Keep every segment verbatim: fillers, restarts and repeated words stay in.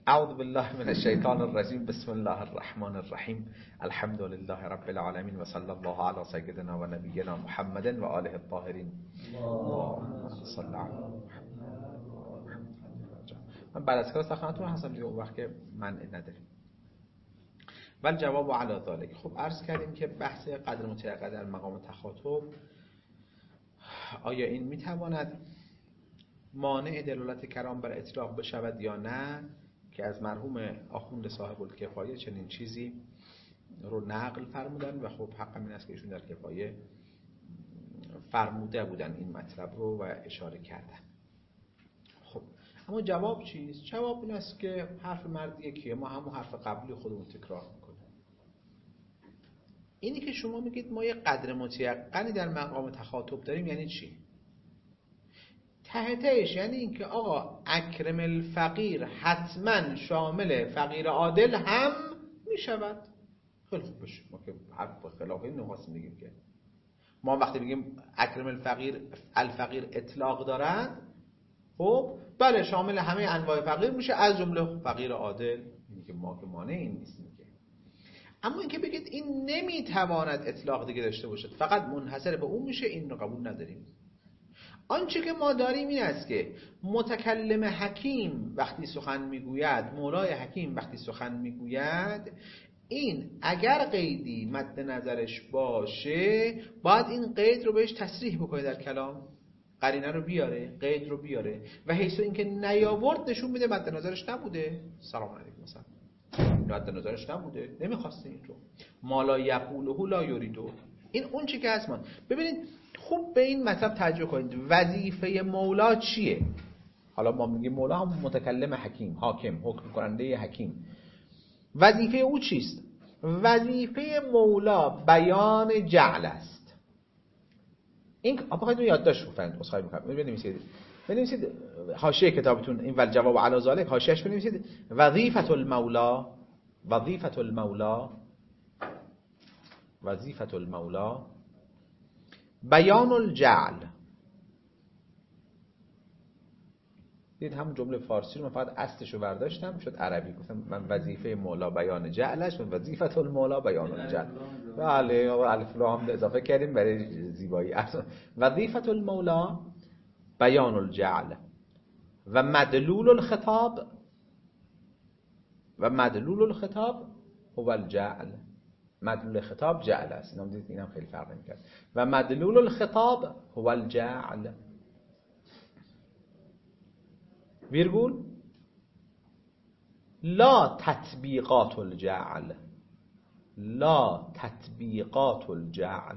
اعوذ بالله من الشیطان الرجیم. بسم الله الرحمن الرحیم. الحمد لله رب العالمین و صلی الله علی سیدنا و نبینا محمد و آله الطاهرین. اللهم صل علی محمد. من بعد از کار سخنتون هستم دیگه، اون وقت که منع نداریم. ولی جواب علی ذالک. خب عرض کردیم که بحث قدر متیقن در مقام تخاطب، آیا این میتواند مانع دلالت کلام بر اطلاق بشود یا نه، که از مرحوم آخوند صاحب الکفایه چنین چیزی رو نقل فرمودن و خب حق این است که ایشون در کفایه فرموده بودن این مطلب رو و اشاره کردن. خب اما جواب چیست؟ جواب این است که حرف مرد یکیه، ما همون حرف قبلی خودمون تکرار میکنیم. اینی که شما میگید ما یه قدر متیقنی در مقام تخاطب داریم یعنی چی؟ تحتش یعنی اینکه آقا اکرم الفقیر حتما شامل فقیر عادل هم میشود. خیلی خوب بشه، ما که حرف خلاف این نخواستیم بگیم که ما وقتی بگیم اکرم الفقیر الفقیر اطلاق دارد، خب بله شامل همه انواع فقیر میشه از جمله فقیر عادل. این که ما که مانع این نیستیم که. اما اینکه بگید این نمیتواند اطلاق دیگه داشته باشد، فقط منحصر به اون میشه، این رو قبول نداریم. آنچه که ما داریم این است که متکلم حکیم وقتی سخن میگوید، مولای حکیم وقتی سخن میگوید، این اگر قیدی مد نظرش باشه باید این قید رو بهش تصریح بکنه در کلام، قرینه رو بیاره، قید رو بیاره و حیث اینکه نیاورد نشون میده مد نظرش نبوده. سلام علیکم. مثلا مد نظرش نبوده، نمیخواسته این رو. ما لا یقوله لا یریدو. این اون چی که هست. من ببینید خوب به این مطلب توجه کنید. وظیفه مولا چیه؟ حالا ما میگیم مولا هم متکلم حکیم، حاکم، حکم کننده حکیم. وظیفه او چیست؟ وظیفه مولا بیان جعل است. این آقا یادداشت بکنید، اسخای میکنم. بنویسید بنویسید حاشیه کتابتون این ول جواب علی ذالک، حاشیه‌اش بنویسید وظیفه المولا، وظیفه المولا، وظیفه المولا بیان الجعل. دید همون جمله فارسی رو من فقط اصلش رو برداشتم شد عربی، گفتم من وظیفه مولا بیان جعلش و وظیفه المولا بیان الجعل. بله الف لام اضافه کردیم برای زیبایی. وظیفه المولا بیان الجعل و مدلول الخطاب، و مدلول الخطاب هو الجعل. مدلول خطاب جعل است. اینم دیدید اینم خیلی فرق نمی‌کنه. و مدلول الخطاب هو الجعل. ویرگول لا تطبیقات الجعل، لا تطبیقات الجعل.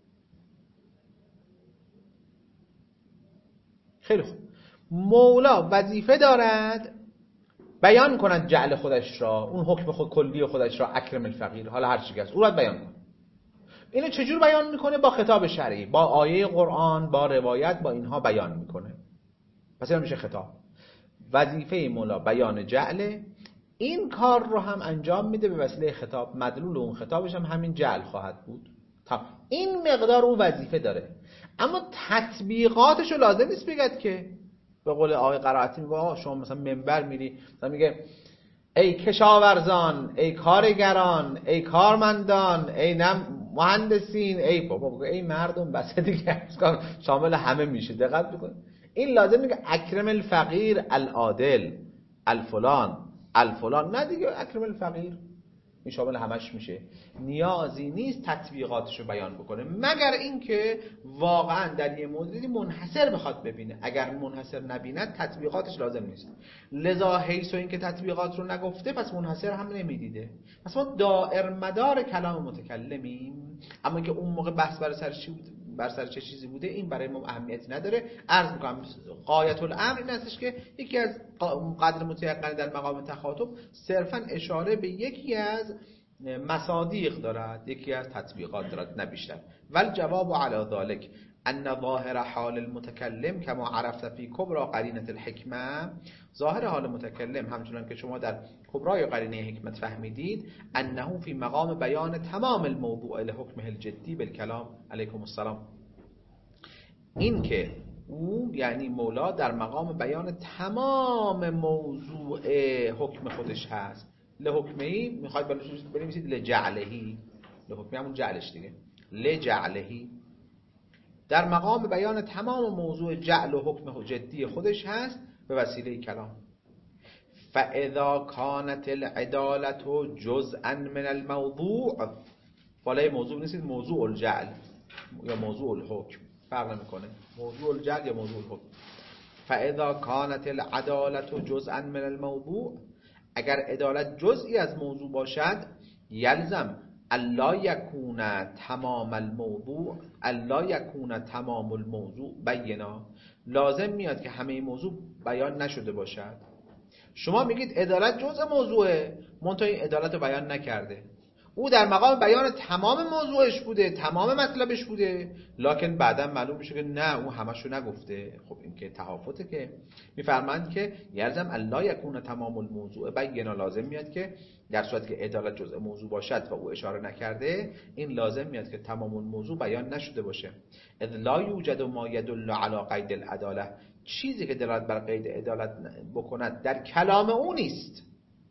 خیلی خوب. مولا وظیفه دارد بیان کند جعل خودش را، اون حکم خود کلی خودش را، اکرم الفقیر، حالا هر چی که هست او را بیان کنه. اینو چجور بیان میکنه؟ با خطاب شرعی، با آیه قرآن، با روایت، با اینها بیان میکنه. پس این میشه خطاب. وظیفه مولا بیان جعل، این کار رو هم انجام میده به وسیله خطاب. مدلول اون خطابش هم همین جعل خواهد بود. تا این مقدار اون وظیفه داره، اما تطبیقاتش رو لازم نیست بگید که به قول آقای قرائتی میگه شما مثلا منبر میری مثلا میگه ای کشاورزان، ای کارگران، ای کارمندان، ای نم مهندسین، ای بابا ای مردم، بس دیگه شامل همه میشه. دقت بکنید این لازم میگه اکرم الفقیر العادل الفلان الفلان، نه دیگه اکرم الفقیر این شامل همش میشه. نیازی نیست تطبیقاتشو بیان بکنه مگر اینکه واقعا در یه موردی منحصر بخواد ببینه. اگر منحصر نبیند تطبیقاتش لازم نیست. لذا حیث و اینکه تطبیقات رو نگفته پس منحصر هم نمیدیده. پس ما دائر مدار کلام متکلمیم، اما که اون موقع بحث بر سر چی بود، بر سر چه چیزی بوده، این برای ما اهمیتی نداره. عرض میکنم غایت الامر این هستش که یکی از قدر متیقن در مقام تخاطب صرفا اشاره به یکی از مصادیق دارد، یکی از تطبیقات دارد، نه بیشتر. ول جواب علی ذلک ان ظاهر حال المتکلم کما عرفت فی کبرى قرینه الحکمه، ظاهر حال متکلم همچنان که شما در کبرای قرینه حکمت فهمیدید، انه فی مقام بیان تمام الموضوع لحکمه الجدی بالکلام. علیکم السلام. این که او یعنی مولا در مقام بیان تمام موضوع حکم خودش هست. لحکمهی میخواید بنویسید لجعلهی، لحکمه همون جعلش دیگه، لجعلهی در مقام بیان تمام موضوع جعل و حکم جدی خودش هست به وسیله کلام. فاذا كانت العدالة جزءا من الموضوع، بالای موضوع نیست، موضوع الجعل یا موضوع الحکم فرق نمیکنه، موضوع الجعل یا موضوع الحکم. فاذا كانت العدالة جزءا من الموضوع، اگر عدالت جزئی از موضوع باشد، یلزم الا یکون تمام الموضوع الا یکون تمام الموضوع بینا، لازم میاد که همه موضوع بیان نشده باشد. شما میگید عدالت جزء موضوعه، منتها این عدالت رو بیان نکرده. او در مقام بیان تمام موضوعش بوده، تمام مطلبش بوده، لکن بعدا معلوم میشه که نه، او همشو نگفته. خب این که تهافته. که میفرمایند که یلزم الا یکون تمام الموضوع بینا، لازم میاد که در صورتی که عدالت جزء موضوع باشد و او اشاره نکرده، این لازم میاد که تمام الموضوع بیان نشده باشه. اذ لا یوجد ما یدل علی قید العداله، چیزی که دلالت بر قید عدالت بکند در کلام او نیست.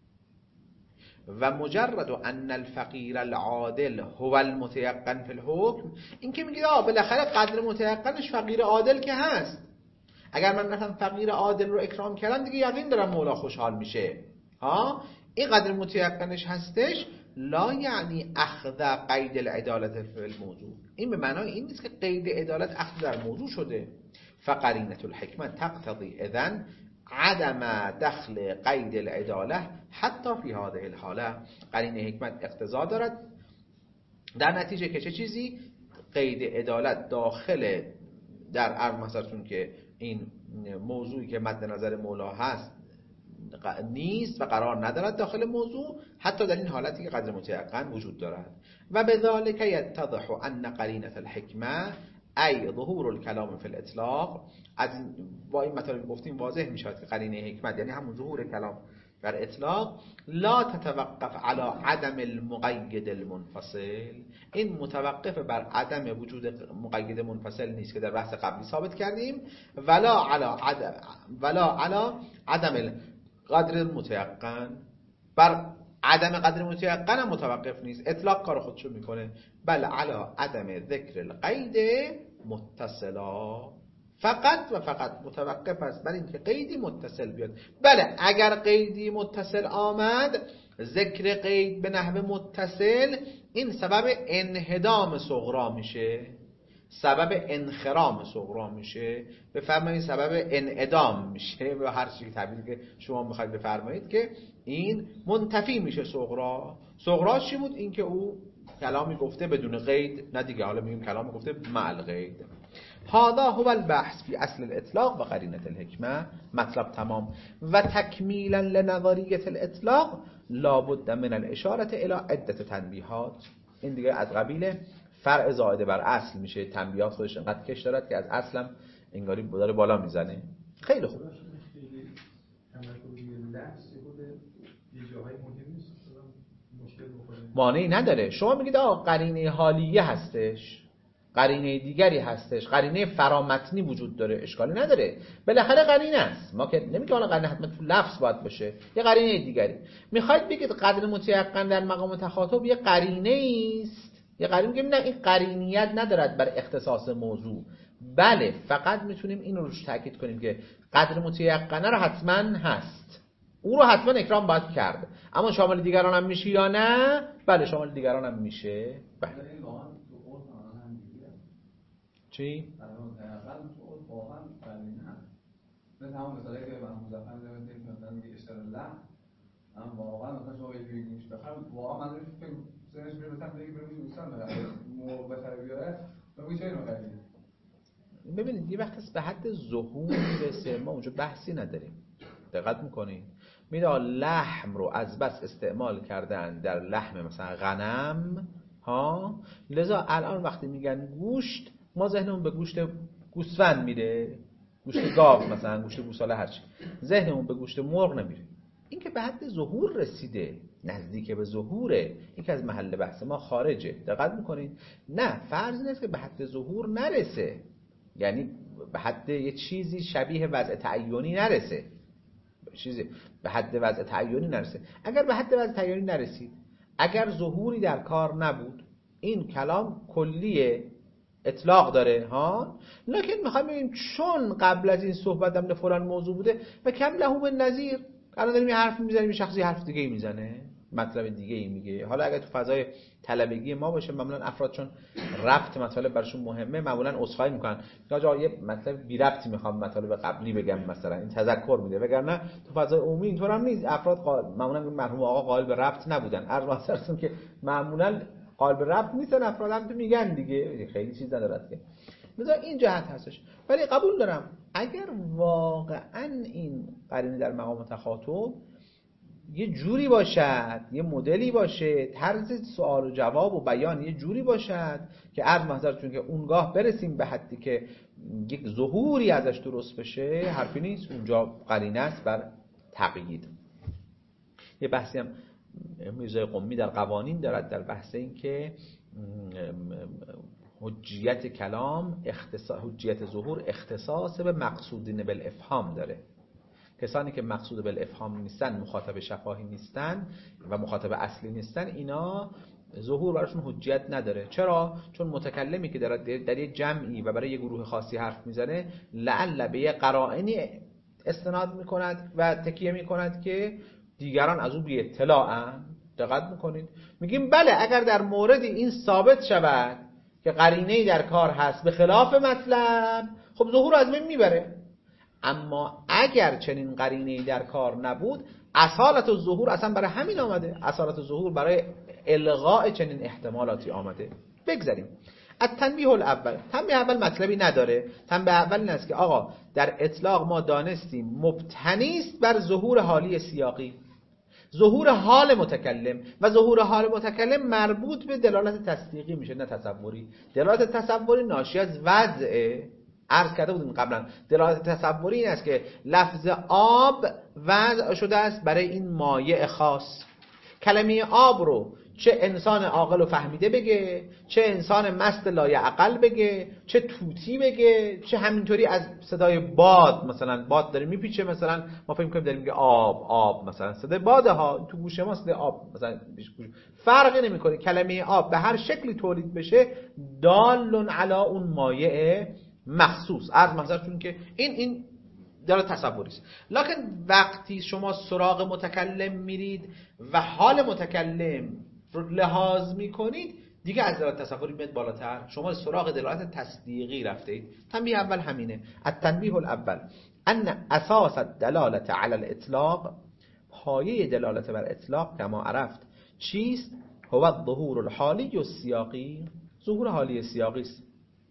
و مجرد ان الفقیر العادل هو المتيقن فی الحکم، این که میگه آه بالاخره قدر متيقنش فقیر عادل که هست، اگر من مثلا فقیر عادل رو اکرام کردم دیگه یقین دارم مولا خوشحال میشه. ها این قدر متيقنش هستش، لا یعنی اخذ قید العدالت فی الموضوع، این به معنای این نیست که قید عدالت اخذ در موضوع شده. فقرینه الحکمت تقتضی اذن عدم دخل قید العداله حتی فی هذه الحاله، قرینه حکمت اقتضا دارد در نتیجه که چه چیزی؟ قید عدالت داخل در عرض مثلتون که این موضوعی که مد نظر مولا هست نیست و قرار ندارد داخل موضوع، حتی در این حالتی که قدر متيقن وجود دارد. و بذلك یتضح ان قرینه الحکمه ای ظهور الکلام فی الاطلاق، از با این مطالب گفتیم واضح می شود که قرینه حکمت یعنی همون ظهور کلام در اطلاق، لا تتوقف علی عدم المقید المنفصل، این متوقف بر عدم وجود مقید منفصل نیست که در بحث قبلی ثابت کردیم، ولا علی عدم ولا علی عدم القدر المتيقن، بر عدم قدر متيقن هم متوقف نیست، اطلاق کار خودشو میکنه، بل علی عدم ذکر القید متصلا، فقط و فقط متوقف است بر اینکه قیدی متصل بیاد. بله اگر قیدی متصل آمد، ذکر قید به نحو متصل، این سبب انهدام صغرا میشه، سبب انخرام صغرا میشه، بفرمایید سبب انعدام میشه، و هر چیزی تعبیری که شما میخواید بفرمایید که این منتفی میشه صغرا. صغرا چی بود؟ این که او کلامی گفته بدون قید، نه دیگه، حالا میگیم کلامی گفته مع القید. هذا هو البحث فی اصل الاطلاق و قرینه الحکمه. مطلب تمام. و تکمیلا لنظریه الاطلاق لابد من الاشاره الى عده تنبیهات، این دیگه از قبیل فرع زائده بر اصل میشه، تنبیهات خودش انقدر کش دارد که از اصلم انگاری داره بالا میزنه. خیلی خوب. مانعی نداره. شما میگید آقا قرینه حالیه هستش، قرینه دیگری هستش، قرینه فرامتنی وجود داره، اشکالی نداره، بالاخره قرینه است. ما که نمیگیم حالا قرینه حتما تو لفظ باید باشه، یه قرینه دیگری. میخواید بگید قدر متيقن در مقام تخاطب یه قرینه است، یه قرینه میگیم نه این قرینیت ندارد بر اختصاص موضوع. بله فقط میتونیم این رو روش تاکید کنیم که قدر متيقن رو حتما هست، او رو حتما اکرام باید کرد، اما شامل دیگران هم میشه یا نه؟ بله شامل دیگران هم میشه. بله چی؟ واقعا قرینه هست. مثل همون مثالی که من مزفر نمیدونم که مثلا میگه اشتر لحم، اما واقعا مثلا شما یه گوشت بخرم، واقعا من فکر سنش میره مثلا دیگه بریم دوستان بخرم، مو بخره بیاره، میگه چه اینو خریدی؟ ببینید یه وقتی به حد ظهور میرسه ما اونجا بحثی نداریم. دقت میکنید؟ میگه لحم رو از بس استعمال کردن در لحم مثلا غنم ها، لذا الان وقتی میگن گوشت ما ذهنمون به گوشت گوسفند میره، گوشت گاو مثلا، گوشت گوساله، هرچی، ذهنمون به گوشت مرغ نمیره. این که به حد ظهور رسیده، نزدیک به ظهوره، این که از محل بحث ما خارجه. دقت میکنید؟ نه فرض نیست که به حد ظهور نرسه، یعنی به حد یه چیزی شبیه وضع تعیینی نرسه، چیزی به حد وضع تعیینی نرسه. اگر به حد وضع تعیینی نرسید، اگر ظهوری در کار نبود، این کلام کلیه، اطلاق داره ها. لکن میخوایم ببینیم چون قبل از این صحبت در فلان موضوع بوده و کم له من نظیر، الان داریم یه حرف میزنیم، شخصی حرف دیگه ای میزنه، مطلب دیگه ای میگه. حالا اگر تو فضای طلبگی ما باشه، معمولا افراد چون ربط مطالب براشون مهمه، معمولا عذرخواهی میکنن که آقا یه مطلب بی ربطی میخوام مطالب قبلی بگم، مثلا این تذکر میده. وگرنه تو فضای عمومی اینطور هم نیست. افراد قا... معمولا مرحوم آقا قائل به ربط نبودن. عرض واسرسون که معمولا قائل به ربط نیستن، افراد هم تو میگن دیگه، خیلی چیز ندارد که. مثلا این جهت هستش. ولی قبول دارم اگر واقعا این قرینه در مقام تخاطب یه جوری باشد، یه مدلی باشه، طرز سوال و جواب و بیان یه جوری باشد که عرض محضرتون که اونگاه برسیم به حدی که یک ظهوری ازش درست بشه، حرفی نیست، اونجا قرینه است بر تقیید. یه بحثی هم میرزای قمی در قوانین دارد در بحث این که حجیت کلام اختصاص، حجیت ظهور اختصاص به مقصودین بالافهام داره. کسانی که مقصود بالافهام نیستن، مخاطب شفاهی نیستن و مخاطب اصلی نیستن، اینا ظهور براشون حجیت نداره. چرا؟ چون متکلمی که در در یک جمعی و برای یک گروه خاصی حرف میزنه، لعل به یک قرائنی استناد میکند و تکیه میکند که دیگران از او بی اطلاعن. دقت میکنید؟ میگیم بله اگر در مورد این ثابت شود که قرینه‌ای در کار هست به خلاف مطلب، خب ظهور از بین میبره. اما اگر چنین قرینه‌ای در کار نبود، اصالت الظهور اصلا برای همین آمده، اصالت الظهور برای الغاء چنین احتمالاتی آمده. بگذاریم. التنبیه الاول، تنبیه اول مطلبی نداره. تنبیه اول این است که آقا در اطلاق ما دانستیم مبتنی است بر ظهور حالی سیاقی، ظهور حال متکلم، و ظهور حال متکلم مربوط به دلالت تصدیقی میشه نه تصوری. دلالت تصوری ناشی از وضعه. عرض کرده بودیم قبلا دلالت تصوری این است که لفظ آب وضع شده است برای این مایع خاص. کلمه آب رو چه انسان عاقل و فهمیده بگه، چه انسان مست لایعقل بگه، چه توتی بگه، چه همینطوری از صدای باد، مثلا باد داره میپیچه، مثلا ما فکر می‌کنیم داریم میگه آب آب، مثلا صدای باده ها تو گوش ما صدای آب مثلا فرقی نمی‌کنه. کلمه آب به هر شکلی تولید بشه دال علی اون مایع مخصوص. عرض محضرتون که این این داره تصوری است. لکن وقتی شما سراغ متکلم میرید و حال متکلم رو لحاظ میکنید، دیگه از دلالت تصوری میاد بالاتر، شما سراغ دلالت تصدیقی رفتید. تنبیه اول همینه. التنبیه الاول ان اساس الدلاله علی الاطلاق، پایه دلالت بر اطلاق کما عرفت چیست؟ هو الظهور الحالی و سیاقی، ظهور حالی سیاقی است.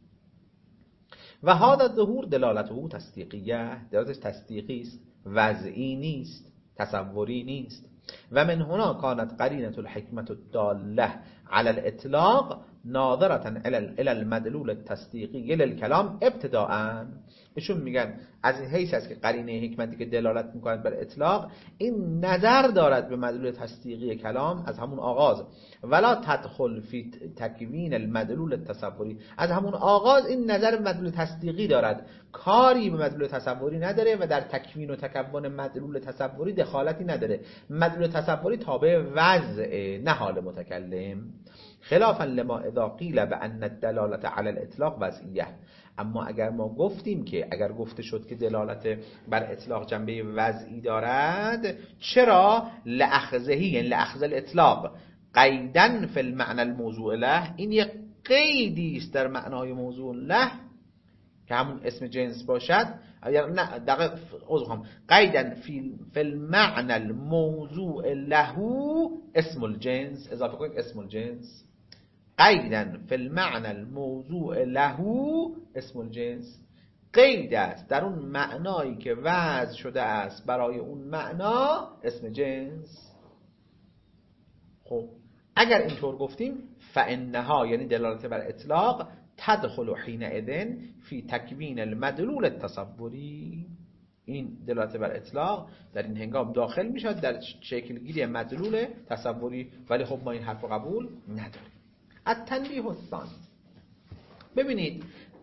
و هذا الظهور دلالته تصدیقیه، دلالتش تصدیقی است، وضعی نیست، تصوری نیست. و من هنا كانت قرینه الحکمت الداله على الاطلاق ناظرة الى المدلول التصدیقی للکلام ابتداءً. ایشون میگن از این حیث است که قرینه حکمتی که دلالت میکند بر اطلاق، این نظر دارد به مدلول تصدیقی کلام از همون آغاز. ولا تدخل فی تکوین المدلول التصوری، از همون آغاز این نظر به مدلول تصدیقی دارد، کاری به مدلول تصوری نداره و در تکوین و تکون مدلول تصوری دخالتی نداره. مدلول تصوری تابع وضع نه حال متکلم. خلافا لما اذا قیل بان الدلالت علی الاطلاق وضعیه. اما اگر ما گفتیم که اگر گفته شد که دلالت بر اطلاق جنبه وضعی دارد، چرا؟ لأخذهی، یعنی لأخذ الاطلاق قیدن فی المعنى الموضوع له، این یک قیدی است در معنای موضوع له که همون اسم جنس باشد، نه دقیق عذرخواهم قیدن فی المعنى الموضوع له اسم الجنس، اضافه کنید اسم الجنس، قیدن فی المعنى الموضوع له اسم الجنس، قید است در اون معنایی که وضع شده است برای اون معنا اسم جنس. خب اگر اینطور گفتیم فانها، یعنی دلالت بر اطلاق، تدخل حینئذ فی تکوین المدلول التصوری، این دلالت بر اطلاق در این هنگام داخل میشد در شکل گیری مدلول تصوری. ولی خب ما این حرف رو قبول نداریم. التنبیه الثانی، ببینید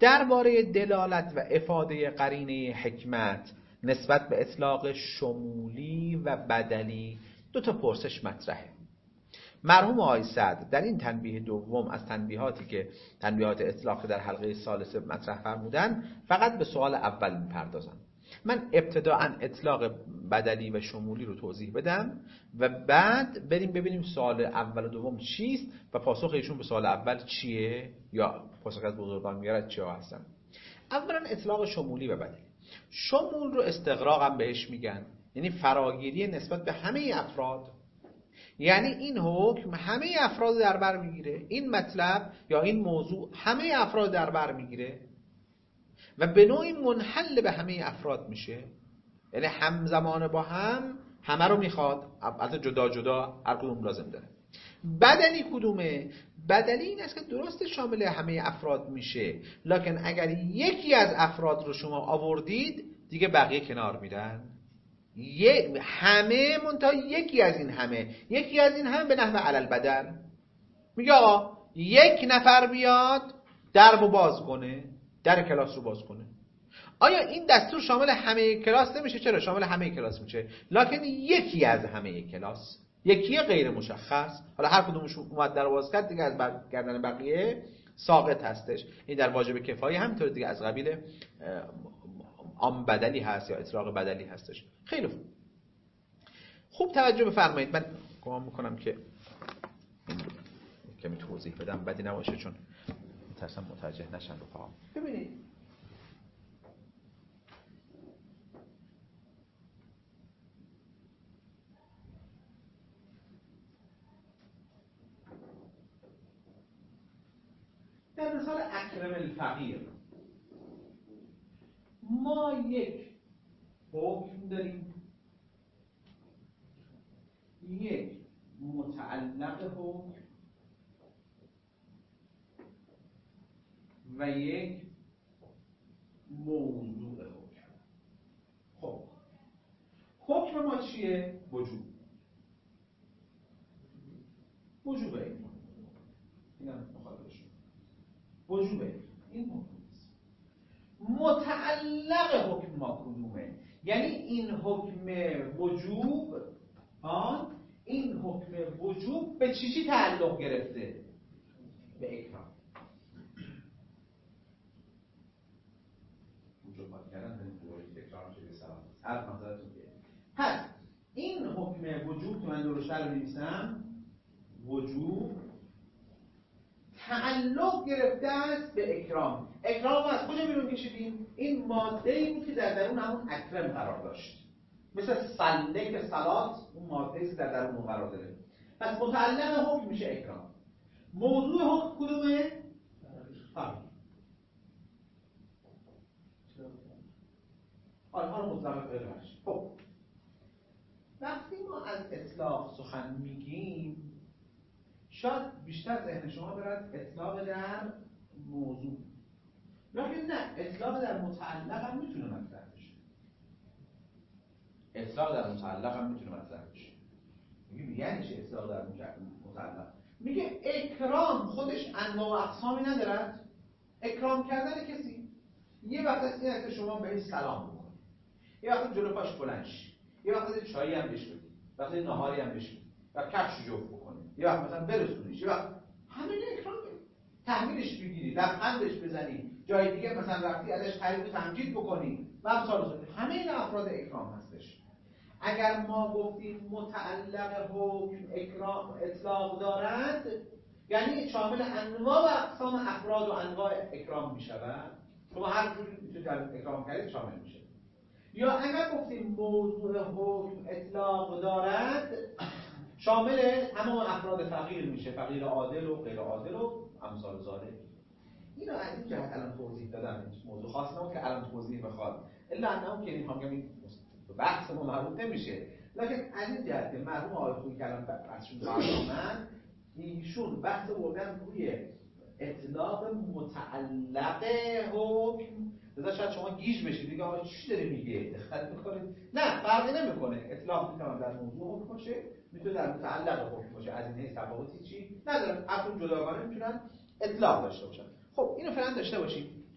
درباره دلالت و افاده قرینه حکمت نسبت به اطلاق شمولی و بدلی دو تا پرسش مطرحه. مرحوم آقای سعد در این تنبیه دوم از تنبیهاتی که تنبیهات اطلاق در حلقه ثالثه مطرح فرمودن فقط به سوال اول میپردازن. من ابتداءً اطلاق بدلی و شمولی رو توضیح بدم و بعد بریم ببینیم سوال اول و دوم چیست و پاسخ ایشون به سوال اول چیه یا پاسخ از بزرگان میارد چیا هستن. اولا اطلاق شمولی و بدلی. شمول رو استغراق هم بهش میگن، یعنی فراگیری نسبت به همه افراد. یعنی این حکم همه افراد در بر میگیره، این مطلب یا این موضوع همه افراد در بر میگیره و به نوعی منحل به همه افراد میشه، یعنی همزمان با هم همه رو میخواد، البته جدا جدا هر کدوم لازم داره. بدلی کدومه؟ بدلی این است که درست شامل همه افراد میشه، لکن اگر یکی از افراد رو شما آوردید دیگه بقیه کنار میرن. یه همه منتها یکی از این همه یکی از این همه به نحو علل بدل میگه آقا یک نفر بیاد در رو باز کنه، در کلاس رو باز کنه. آیا این دستور شامل همه کلاس نمیشه؟ چرا شامل همه کلاس میشه، لکن یکی از همه کلاس، یکی غیر مشخص، حالا هر کدومش اومد در باز کرد دیگه از گردن بقیه ساقط هستش. این در واجب کفایه همینطور دیگه از قبیل عام بدلی هست یا اطلاق بدلی هستش. خیلی خوب خوب توجه بفرمایید. من گمان میکنم که این کمی توضیح بدم بدی نباشه چون مترسم متوجه نشن رفقا. ببینید در مثال اکرم الفقیر ما یک حکم داریم، یک متعلق حکم و یک موضوع حکم. خب حکم ما چیه؟ وجوب. وجوبه این اینم مخاطبش وجوبه این حکم. متعلق حکم ما کدومه؟ یعنی این حکم وجوب آن این حکم وجوب به چی چی تعلق گرفته؟ به اکرام. وجوب کردن به اکرام چه بسام هر نظرتون بیه. پس این حکم وجوب که من درشتر رو بنویسم، وجوب تعلق گرفته است به اکرام. اکرام از کجا بیرون کشیدیم؟ این ماده‌ای بود که در درون همون اکرم قرار داشت، مثل سله که صلات اون ماده‌ای که در درون اون قرار داره. پس متعلق حکم میشه اکرام. موضوع حکم کدومه؟ فقیر. آنها رو مطلق غیر بخش. خب وقتی ما از اطلاق سخن میگیم شاید بیشتر ذهن شما برد اطلاق در موضوع، لیکن نه، اطلاق در متعلق هم میتونه مطرح بشه. اطلاق در متعلق هم میتونه مطرح بشه. میگه یعنی چه اطلاق در متعلق؟ میگه اکرام خودش انواع و اقسامی ندارد. اکرام کردن کسی یه وقت از این است شما بهش سلام بکنید، یه وقت جلو پاش بلند شی، یه وقت چایی هم بهش بدید، وقت ناهاری هم بهش بدید و کفش جفت بکنید، یه وقت مثلا برسونیش، یه وقت همین اکرام تحویلش بگیری، لبخندش بزنی، جای دیگه مثلا رفتی ازش تعریف و تمجید بکنی و امثال ذالک. همه این افراد اکرام هستش. اگر ما گفتیم متعلق حکم اکرام اطلاق دارد، یعنی شامل انواع و اقسام افراد و انواع اکرام میشود. شما هر جوری میتونید اکرام کردید شامل میشه. یا اگر گفتیم موضوع حکم اطلاق دارد، شامل تمام افراد فقیر میشه، فقیر عادل و غیر عادل و امثال ذالک. اینو از این جهت الان توضیح دادم، موضوع خاص نبود که الان توضیح بخواد، الا انه که میخوام بگم بحث ما مربوط نمیشه، لکن از این جهت که مرحوم آقای خویی که الان بحثشون برنامه‌اند، ایشون بحث بردن روی اطلاق متعلق حکم. لذا شاید شما گیج بشید دیگه آقا چی داره میگه؟ دقت میکنید؟ نه، فرقی نمیکنه. اطلاق میتونه در موضوع حکم باشه، میتونه در متعلق حکم باشه. از این حیث تفاوتی چی نداره. هر کدوم جداگانه میتونن اطلاق داشته باشن. خب اینو فعلا داشته باشیم.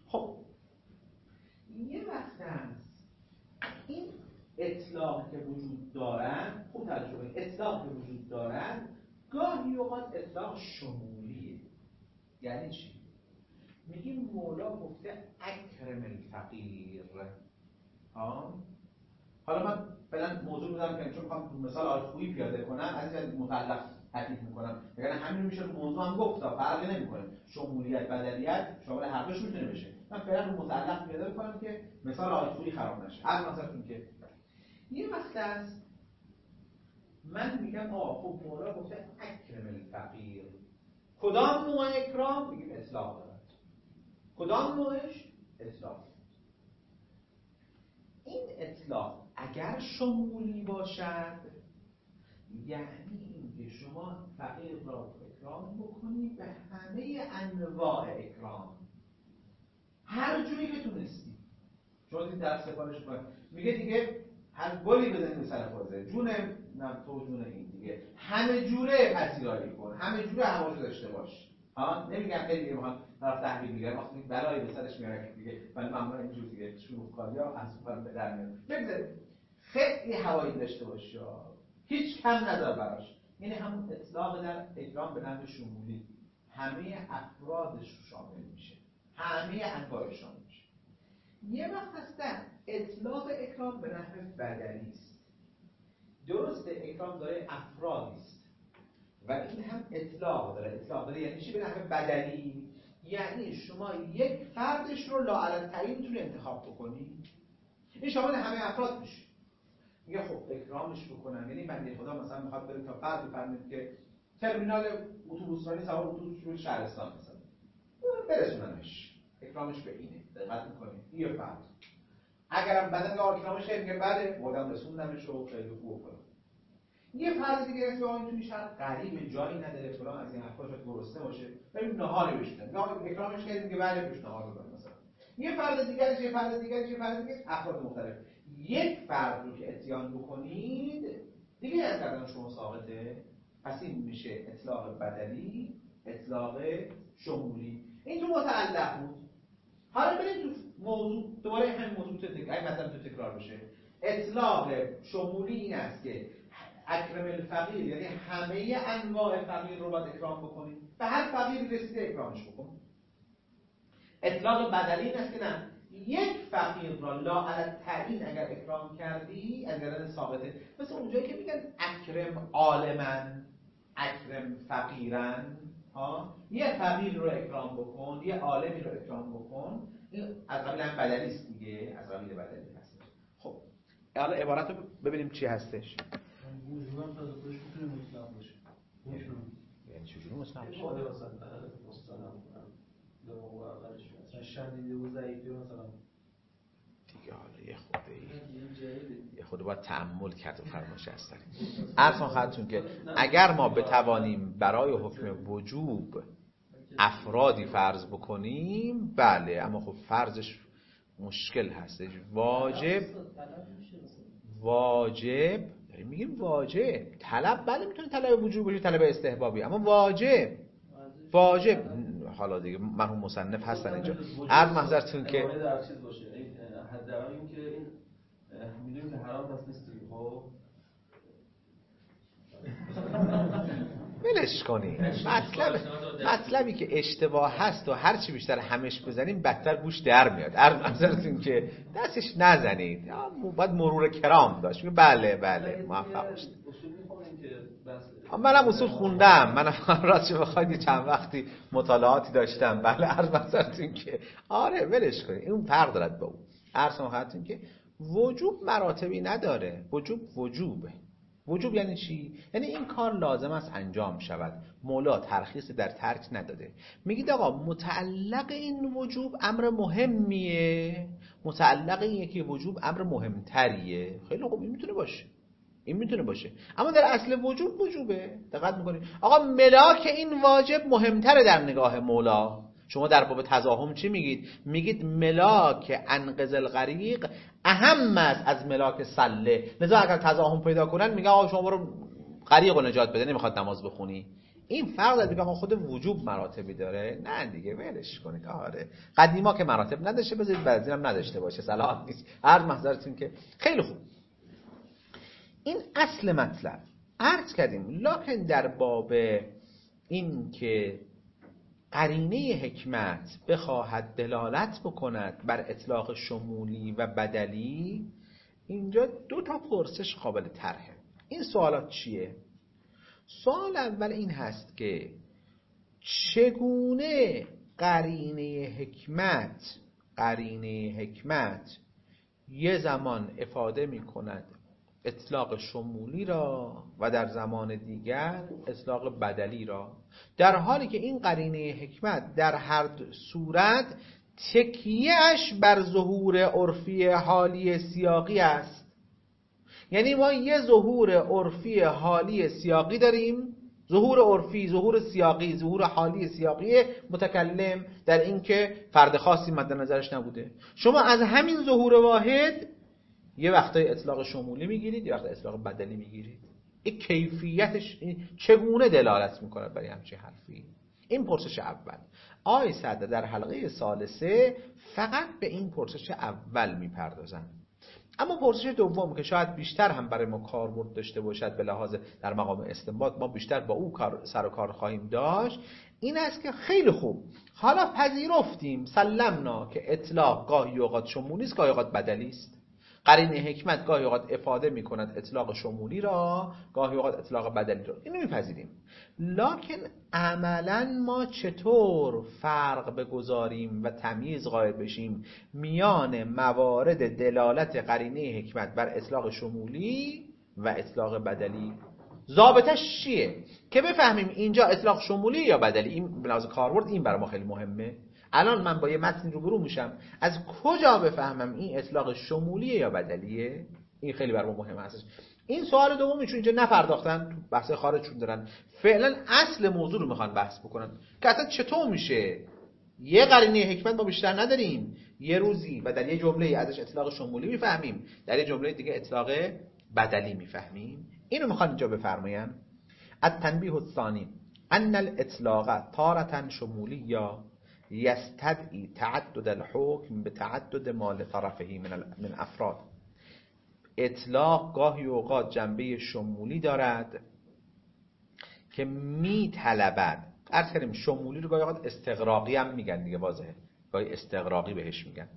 خب یه وقت هست این اطلاق که وجود دارن، خوب توجه کنید، اطلاق که وجود دارن گاهی اوقات اطلاق شمولیه. یعنی چی؟ میگیم مولا گفته اکرم الفقیر. ها؟ حالا من فعلا موضوع میذارم که چون میخوام مثال آیخویی پیاده کنم از این مطلق تکلیف میکنم، یعنی همین میشه موضوع هم گفتم، فرقی نمیکنه شمولیت بدلیت شامل هر دوش میتونه بشه. من فعلا رو مطلق پیاده کنم که مثال آیخویی خراب نشه. هر مثالتون که یه وقت است من میگم آه خب مولا گفته اکرم الفقیر، کدام نوع اکرام؟ میگیم اطلاق دارد. کدام نوعش؟ اطلاق. این اطلاق اگر شمولی باشد یعنی اینکه شما فقیر را اکرام بکنید به همه انواع اکرام، هر جوری که تونستی. شما این در سفارش کنید میگه دیگه هر گلی بزنید به سر خوزه، جون نه تو جون این دیگه همه جوره پذیرایی کن، همه جوره حواشو داشته باش. ها نمیگم خیلی دیگه میخوام طرف تحویل میگیرم وقتی بلایی به سرش میاره دیگه ولی معمولا اینجوری دیگه شوخ‌کاری‌ها از اون به در میاد. بگذارید خیلی هوایی داشته باشه، هیچ کم نذار براش. یعنی همون اطلاق در اکرام به نحو شمولی همه افرادش شامل میشه، همه انواع شامل میشه. یه وقت هستن اطلاق اکرام به نحو بدلی است. درسته اکرام داره افرادی است و این هم اطلاق داره. اطلاق داره یعنی چی به نحو بدلی؟ یعنی شما یک فردش رو لاعلی التعیین میتونی انتخاب بکنی، این شامل همه افراد میشه. میگه خب اکرامش بکنم، یعنی بنده خدا مثلا میخواد بره تا فرد بفرمایید که ترمینال اتوبوسرانی سوار اتوبوس رو شهرستان مثلا برسوننش، اکرامش به اینه. دقت میکنید یه فرد اگرم بعدم که اکرامش میگه بله مردم رسوندمش و خیلی خوب کنم. یه فرد دیگه اسم آقا توی شهر غریب جایی نداره فلان از این حرفا شاید گرسنه باشه بریم نهاری بشینیم، یا اکرامش کردیم که بله بهش نهار بکنیم مثلا. یه فرد دیگه یه فرد دیگه یه فرد دیگه افراد مختلف. یک فرد رو که اتیان بکنید دیگه از کردن شما ساقطه، پس این میشه اطلاق بدلی، اطلاق شمولی. این تو متعلق بود. حالا بریم تو موضوع، دوباره همین موضوع تو تکرار، این مثلا تو تکرار بشه. اطلاق شمولی این است که اکرم الفقیر یعنی همه انواع فقیر رو باید اکرام بکنید، به هر فقیر رسیده اکرامش بکن. اطلاق بدلی این است که نه یک فقیر را لا علی التعیین اگر اکرام کردی اگر ثابته، مثل اونجایی که میگن اکرم عالمن اکرم فقیرن، ها یه فقیر رو اکرام بکن یه عالمی رو اکرام بکن، این از قبیل هم بدلی است دیگه، از قبیل بدلی هست. خب حالا عبارت رو ببینیم چی هستش. وجوبا تا خودش میتونه مطلق باشه. یعنی چجوری مطلق باشه؟ خود مثلا مستند به موقع اولش مثلا شدیده و ضعیفی مثلا دیگه حالا یه خودی یه خود باید تأمل کرد و فرمایش هستن. عرضان خواهدتون که اگر ما بتوانیم برای حکم وجوب افرادی فرض بکنیم بله، اما خب فرضش مشکل هستش. واجب واجب داریم میگیم واجب، طلب بله میتونه طلب وجوب باشه، طلب استحبابی، اما واجب واجب حالا دیگه مرحوم مصنف هستن اینجا. عرض محضرتون که در چیز باشه حداقل این که این میدونیم که حرام هست نیست دیگه. خب ولش کنید. مطلب مطلبی که اشتباه هست و هر چی بیشتر همش بزنیم بدتر گوش در میاد. عرض محضرتون که دستش نزنید. باید مرور کرام داشت. بله بله موفق باشید. منم اصول خوندم، منم راستش بخواید چند وقتی مطالعاتی داشتم. بله عرض محضرتون که آره ولش کنید، اون فرق دارد با اون. عرض محضرتون که وجوب مراتبی نداره. وجوب وجوبه. وجوب یعنی چی؟ یعنی این کار لازم است انجام شود. مولا ترخیص در ترک نداده. میگید آقا متعلق این وجوب امر مهمیه، متعلق این یکی وجوب امر مهمتریه. خیلی خوب این میتونه باشه، این میتونه باشه، اما در اصل وجوب وجوبه. دقت میکنید آقا ملاک این واجب مهمتره در نگاه مولا. شما در باب تزاحم چی میگید؟ میگید ملاک انقذ الغریق اهم است از ملاک سله. لذا اگر تزاحم پیدا کنن میگه آقا شما برو غریق رو نجات بده، نمیخواد نماز بخونی. این فرق داره. بگم خود وجوب مراتبی داره، نه دیگه ولش کنید. آره قدیما که مراتب نداشته بذارید بعضی هم نداشته باشه، صلاح نیست. هر محضرتون که خیلی خوب. این اصل مطلب عرض کردیم. لکن در باب این که قرینه حکمت بخواهد دلالت بکند بر اطلاق شمولی و بدلی، اینجا دو تا پرسش قابل طرحه. این سوالات چیه؟ سوال اول این هست که چگونه قرینه حکمت قرینه حکمت یه زمان افاده می کند اطلاق شمولی را و در زمان دیگر اطلاق بدلی را، در حالی که این قرینه حکمت در هر صورت تکیهش بر ظهور عرفی حالی سیاقی است. یعنی ما یه ظهور عرفی حالی سیاقی داریم، ظهور عرفی، ظهور سیاقی، ظهور حالی سیاقی متکلم در این که فرد خاصی مد نظرش نبوده. شما از همین ظهور واحد یه وقتای اطلاق شمولی میگیرید، یه وقتا اطلاق بدلی میگیرید. این کیفیتش چگونه دلالت میکنه برای همچین حرفی؟ این پرسش اول. آقای صدر در حلقه ثالثه فقط به این پرسش اول میپردازن. اما پرسش دوم که شاید بیشتر هم برای ما کاربرد داشته باشد به لحاظ در مقام استنباط، ما بیشتر با او کار سر و کار خواهیم داشت، این است که خیلی خوب حالا پذیرفتیم، سلمنا که اطلاق گاهی اوقات شمولی است، گاهی اوقات بدلی است. قرینه حکمت گاهی اوقات افاده می کند اطلاق شمولی را، گاهی اوقات اطلاق بدلی را. اینو میپذیریم. لکن عملا ما چطور فرق بگذاریم و تمییز قائل بشیم میان موارد دلالت قرینه حکمت بر اطلاق شمولی و اطلاق بدلی؟ ضابطش چیه که بفهمیم اینجا اطلاق شمولی یا بدلی؟ این به لحاظ کاربرد این برای ما خیلی مهمه. الان من با یه متن روبرو میشم، از کجا بفهمم این اطلاق شمولیه یا بدلیه؟ این خیلی برای ما مهم هستش. این سوال دومی چون اینجا نپرداختن، تو بحث خارجشون دارن، فعلا اصل موضوع رو میخوان بحث بکنن که اصلا چطور میشه یه قرینه حکمت ما بیشتر نداریم، یه روزی و در یه جمله ازش اطلاق شمولی میفهمیم، در یه جمله دیگه اطلاق بدلی میفهمیم. اینو میخوان اینجا بفرماین. التنبیه الثانی ان الاطلاق تارة شمولیا یستدعی تعدد الحکم به تعدد ما لطرفه من من افراد. اطلاق گاهی اوقات جنبه شمولی دارد که می طلبد، عرض کردیم شمولی رو گاهی اوقات استغراقی هم میگن دیگه، واضحه گاهی استغراقی بهش میگن.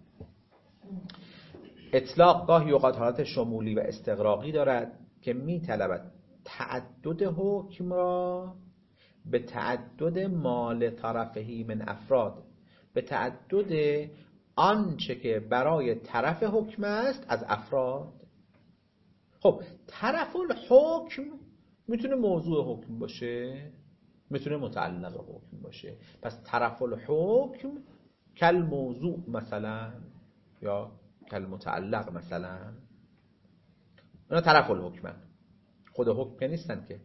اطلاق گاهی اوقات حالت شمولی و استغراقی دارد که می طلبد تعدد حکم را به تعدد مال طرفهی من افراد، به تعدد آنچه که برای طرف حکم است از افراد. خب طرف الحکم میتونه موضوع حکم باشه، میتونه متعلق حکم باشه. پس طرف الحکم کل موضوع مثلا یا کل متعلق مثلا، اونا طرف الحکمن، خود حکم که نیستن که.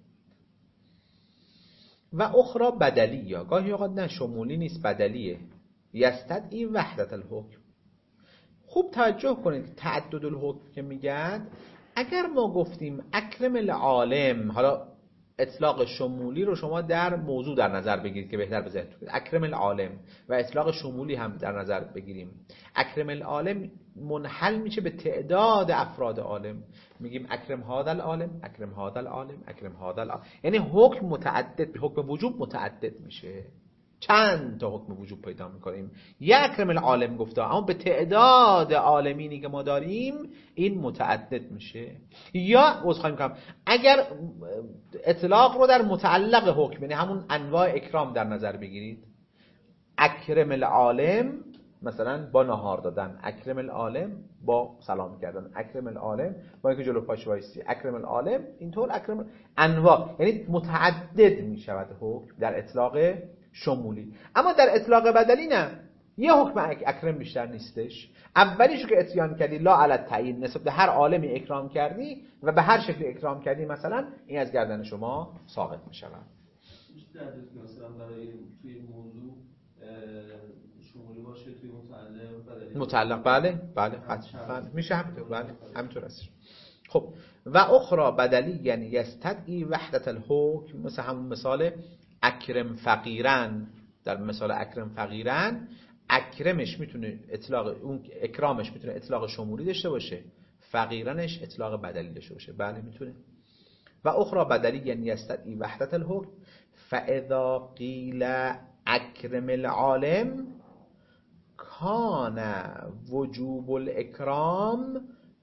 و اخرى بدلی، یا گاهی اوقات نه شمولی نیست، بدلیه. یستدعی وحدت الحکم. خوب توجه کنید تعدد الحکم که میگن، اگر ما گفتیم اکرم العالم، حالا اطلاق شمولی رو شما در موضوع در نظر بگیرید که بهتر به ذهن بیاد، اکرم العالم، و اطلاق شمولی هم در نظر بگیریم. اکرم العالم منحل میشه به تعداد افراد عالم، میگیم اکرم هذا العالم، اکرم هذا العالم، اکرم هذا العالم، یعنی حکم متعدد، حکم وجوب متعدد میشه، چند تا حکم وجوب پیدا میکنیم. یک اکرم العالم گفته، اما به تعداد عالمینی که ما داریم این متعدد میشه. یا عذرخواهی میکنم، اگر اطلاق رو در متعلق حکم، یعنی همون انواع اکرام در نظر بگیرید، اکرم العالم مثلا با نهار دادن، اکرم العالم با سلام کردن، اکرم العالم با اینکه جلو پاش وایسی، اکرم العالم اینطور، اکرم انواع، یعنی متعدد میشود حکم در اطلاق شمولی. اما در اطلاق بدلی نه، یه حکم اکرم بیشتر نیستش. اولیشو که اتیان کردی لا علی التعیین، نسبت به هر عالمی اکرام کردی و به هر شکل اکرام کردی مثلا، این از گردن شما ساقط میشه. بیشتر مثلا برای توی موضوع شمولی باشه، توی متعلق بدلی متعلق، بله بله حتما میشه همینطور، بله همینطور است. خب و اخرى بدلی یعنی یستدعی وحدت الحکم، مثل همون مثال اکرم فقیرن، در مثال اکرم فقیرن، اکرمش میتونه اطلاق، اون اکرامش میتونه اطلاق شمولی داشته باشه، فقیرنش اطلاق بدلی داشته باشه. بله میتونه. و اخرى بدلی یعنی یستدعی وحدت الحکم. فاذا قیل اکرم العالم کان وجوب الاکرام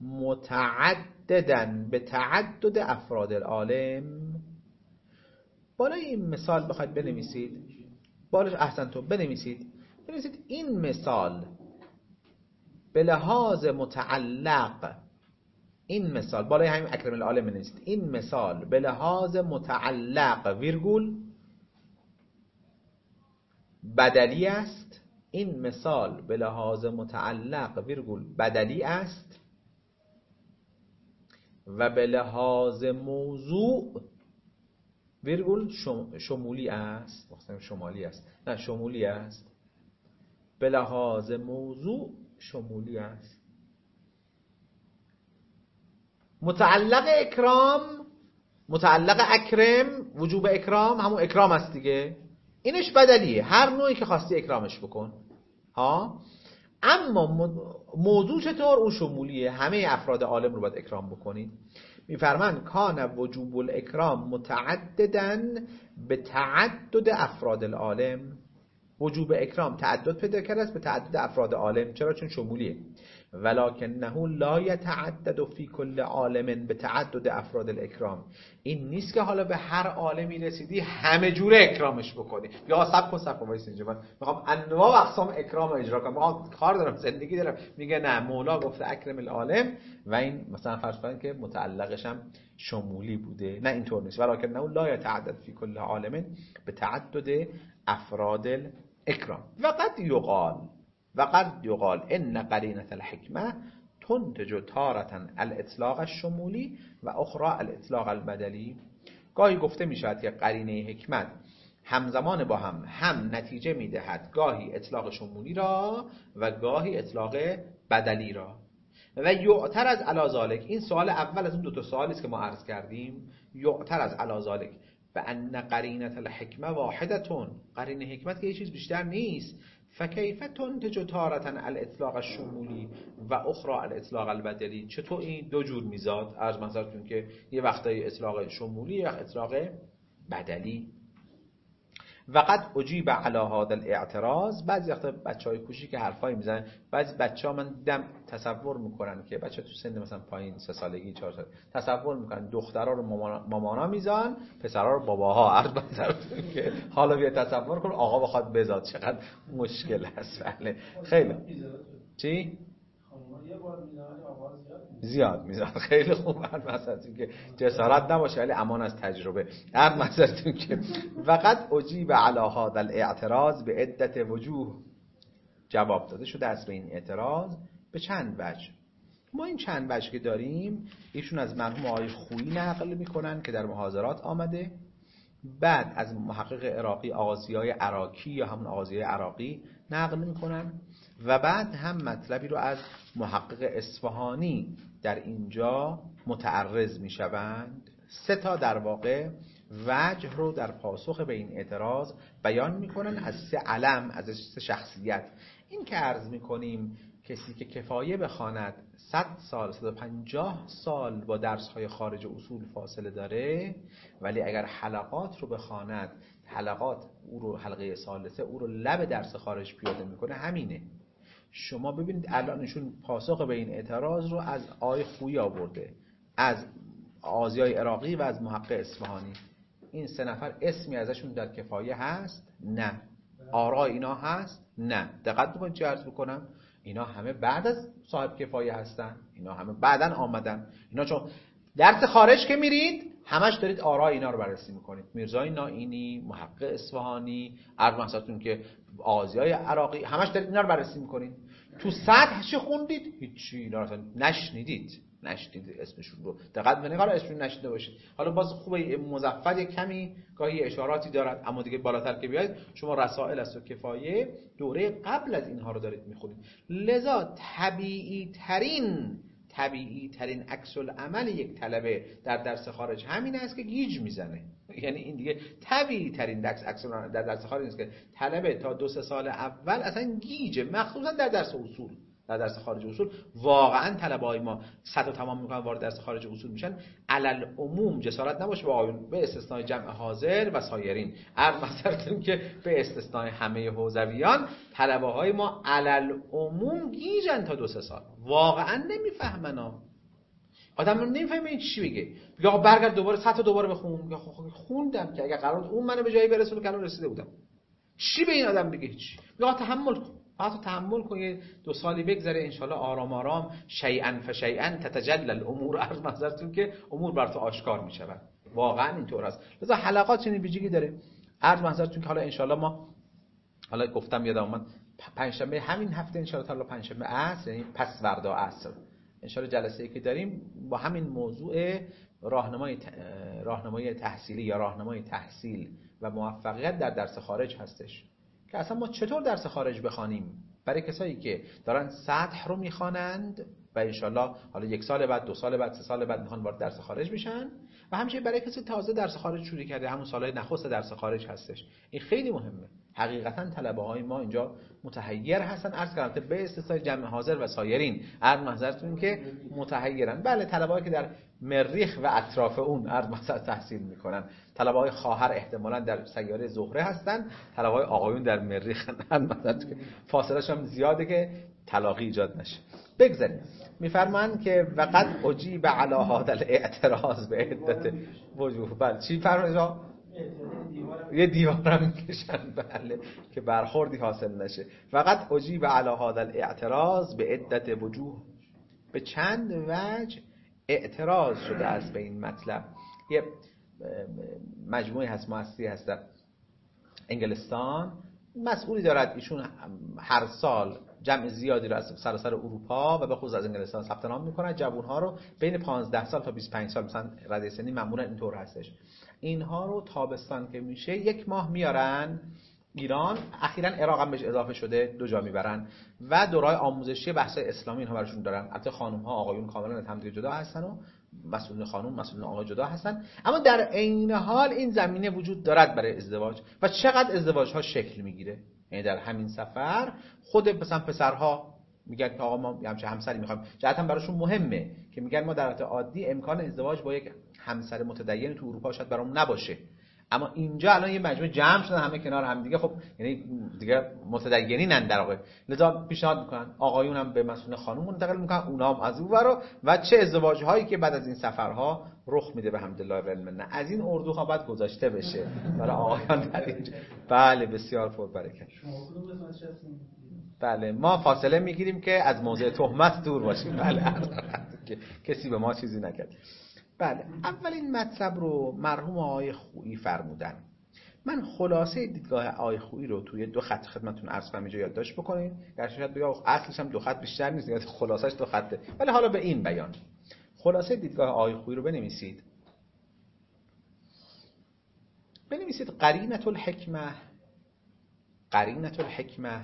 متعددا به تعدد افراد العالم. بالای این مثال بخواید بنویسید، بالای احسنتون بنویسید بنویسید این مثال به لحاظ متعلق، این مثال بالای همین اکرم العالم بنویسید این مثال به لحاظ متعلق ویرگول بدلی است. این مثال به لحاظ متعلق ویرگول بدلی است و به لحاظ موضوع ویرگول شم... شمولی است. مثلا شمالی است، نه شمولی است. به لحاظ موضوع شمولی است. متعلق اکرام، متعلق اکرم، وجوب اکرام همون اکرام است دیگه، اینش بدلیه، هر نوعی که خواستی اکرامش بکن ها. اما موضوع چطور؟ اون شمولیه، همه افراد عالم رو باید اکرام بکنید. میفرمان کان وجوب الاکرام متعدداً به تعدد افراد العالم. وجوب اکرام تعدد پیدا کرده است به تعدد افراد عالم. چرا؟ چون شمولیه. ولکنه لا یتعدد فی کل عالم به تعدد افراد الاکرام. این نیست که حالا به هر عالمی رسیدی همه جوره اکرامش بکنی. یا سب کن سب کن وایس اینجا من میخوام انواع و اقسام اکرام رو اجرا کنم، من کار دارم، زندگی دارم. میگه نه، مولا گفته اکرم العالم و این مثلا فرض کنید که متعلقش هم شمولی بوده. نه اینطور نیست. ولکنه لا یتعدد فی کل عالم به تعدد افراد اکرام. و قد یقال و قد یقال ان قرینه الحکمه تنتج تارة الاطلاق الشمولی و اخرى الاطلاق البدلی. گاهی گفته می شود که قرینه حکمت همزمان با هم هم نتیجه می دهد گاهی اطلاق شمولی را و گاهی اطلاق بدلی را. و یعترض علی ذلک، این سوال اول از اون دو تا سوالی است که ما عرض کردیم. یعترض علی ذلک و ان قرینه الحکمه واحدتون، قرینه حکمت که یه چیز بیشتر نیست. فکیف تنتج تارة الاطلاق الشمولی و اخرى الاطلاق البدلی. چطور این دو جور میزاد؟ از منظرتون که یه وقتای اطلاق شمولی یا اطلاق بدلی. و قد اجیب علی هذا الاعتراض. بعضی وقتا بچهای کوچیک که حرفایی میزنن، بعضی بچه‌ها من دیدم تصور میکنن که بچه تو سن مثلا پایین سه سالگی چهار سالگی تصور میکنن دخترها رو مامانا میزان، پسرها رو باباها. عرض بزرگتون که حالا بیا تصور کن آقا بخواد بزاد چقدر مشکل هست. بله خیلی چی؟ زیاد میزان. خیلی خوب. هر مسئلتون که جسارت نباشه ولی امان از تجربه. هر مسئلتون که وقت اجیب علی هذا الاعتراض به عدت وجوه، جواب داده شده از به این اعتراض به چند وجه. ما این چند وجه که داریم ایشون از مرحوم آقای خویی نقل میکنن که در محاضرات آمده، بعد از محقق عراقی آغازیای عراقی یا همون آغازیای عراقی نقل میکنن و بعد هم مطلبی رو از محقق اصفهانی در اینجا متعرض میشوند. سه تا در واقع وجه رو در پاسخ به این اعتراض بیان میکنن از سه علم، از سه شخصیت. این که عرض میکنیم کسی که کفایه بخواند صد سال صد و پنجاه سال با درس‌های خارج اصول فاصله داره، ولی اگر حلقات رو بخواند، حلقات او رو حلقه ثالثه او رو لب درس خارج پیاده میکنه. همینه. شما ببینید الانشون پاسخ به این اعتراض رو از آقای خویی آورده، از آغازیای عراقی و از محقق اصفهانی. این سه نفر اسمی ازشون در کفایه هست؟ نه. آرا اینا هست؟ نه. دقت بکنید چه عرض بکنم، اینا همه بعد از صاحب کفایه هستن، اینا همه بعدن آمدن. اینا چون درس خارج که میرید همش دارید آرا اینا رو بررسی میکنید. میرزای نائینی، محقق اصفهانی، عرض محضرتون که آغازیای عراقی، همش دارید اینا رو بررسی میکنید. تو سطح چی خوندید؟ هیچی. اینا رو نشنیدید. نشنیدید اسمشون رو. دقت بکنید حالا اسمشون نشنیده باشید. حالا باز خوبه مزفر کمی گاهی اشاراتی دارد، اما دیگه بالاتر که بیاید شما رسائل است و کفایه دوره قبل از اینها رو دارید میخونید. لذا طبیعی ترین طبیعی ترین عکس العمل یک طلبه در درس خارج همین است که گیج میزنه. یعنی این دیگه طبیعی ترین درس عکس العمل در درس خارج است که طلبه تا دو سه سال اول اصلا گیجه، مخصوصا در درس اصول. در درس خارج اصول واقعا طلبه‌های ما سطح تمام میکنن وارد درس خارج اصول میشن، علل عموم جسارت نباشه با آیون به استثنای جمع حاضر و سایرین، عرض مثلا که به استثنای همه حوزویان طلبه‌های ما علل عموم گیجن تا دو سه سال، واقعا نمیفهمن ها. آدم نمیفهمه این چی بگه، بگه آقا برگرد دوباره سطح دوباره بخون، یا خب خوندم که اگه قرار اون منو به جایی برسونه که الان رسیده بودم. چی به این آدم بگه؟ چی بگه؟ تحمل کن، فقط تحمل کن، یه دو سالی بگذره انشالله آرام آرام شیئا فشیئا تتجلی الامور، عرض محضرتون که امور بر تو آشکار میشود. واقعا اینطور است. لذا حلقات چنین ویژگی داره. عرض محضرتون که حالا انشالله ما، حالا گفتم یادم اومد پنجشنبه همین هفته انشالله تعالی پنجشنبه عصر، یعنی پس فردا عصر انشالله جلسه‌ای که داریم با همین موضوع راهنمای راهنمای تحصیلی یا راهنمای تحصیل و موفقیت در درس خارج هستش که اصلا ما چطور درس خارج بخوانیم برای کسایی که دارن سطح رو میخوانند و انشالله حالا یک سال بعد، دو سال بعد، سه سال بعد میخوان وارد درس خارج بشن، و همچنین برای کسی تازه درس خارج شروع کرده، همون سالهای نخست درس خارج هستش. این خیلی مهمه. حقیقتا طلبه های ما اینجا متحیر هستن، عرض کردم به استثنای جمع حاضر و سایرین، عرض محضرتون که متحیرن. بله طلبه هایی که در مریخ و اطراف اون عرض محضر تحصیل میکنن، طلبه های خواهر احتمالاً در سیاره زهره هستن، طلبه های آقایون در مریخ هستن، فاصله‌اش هم زیاده که تلاقی ایجاد نشه. بگذاریم. میفرمان که وقد اجیب علی هذا الاعتراض به عدت وجوه. بله چی فرمایید؟ یه دیوارم میکشن، بله، که برخوردی حاصل نشه. فقط اجیب علی هذا الاعتراض به عدت وجوه، به چند وجه اعتراض شده است به این مطلب. یه مجموعه هست، مؤسسه‌ای هست در انگلستان، مسئولی دارد ایشون هر سال جمع زیادی رو از سراسر اروپا و به خصوص از انگلستان ثبت نام میکنن، جوان‌ها رو بین پانزده سال تا بیست و پنج سال، مثلا رده سنی معمولا اینطور هستش، اینها رو تابستان که میشه یک ماه میارن ایران، اخیراً عراق هم بهش اضافه شده، دو جا میبرن و دوره‌های آموزشی بحث اسلامی اینها براشون دارن. البته خانم‌ها آقایون کاملا از همدیگه جدا هستن و مسئولین خانم مسئولین آقای جدا هستن، اما در عین حال این زمینه وجود دارد برای ازدواج. و چقدر ازدواج‌ها شکل میگیره، یعنی در همین سفر خود مثلا پسرها میگن که آقا ما همچه همسری میخوایم، جهتاً براشون مهمه که میگن ما در حالت عادی امکان ازدواج با یک همسر متدین تو اروپا شاید برامون نباشه، اما اینجا الان یه مجموعه جمع شدن همه کنار هم دیگه، خب یعنی دیگه متدینین در واقع، لذا پیشنهاد میکنن آقایون هم به مسئول خانم منتقل میکنن، اونا هم از اون ورا، و چه ازدواج هایی که بعد از این سفرها رخ میده به حمدالله و المنه. از این اردو ها باید گذاشته بشه برای آقایان در اینجا. بله بسیار پربرکت. بله ما فاصله میگیریم که از موضع تهمت دور باشیم. بله که کسی به ما چیزی نکرد. بله اولین مطلب رو مرحوم آقای خویی فرمودن. من خلاصه دیدگاه آقای خویی رو توی دو خط خدمتتون عرض کنم، اینجا یادداشت بکنید. در شاید بگم اصلش هم دو خط بیشتر نیست، یعنی خلاصش دو خطه، ولی حالا به این بیان خلاصه دیدگاه آقای خویی رو بنویسید. بنویسید قرینة الحکمه، قرینة الحکمه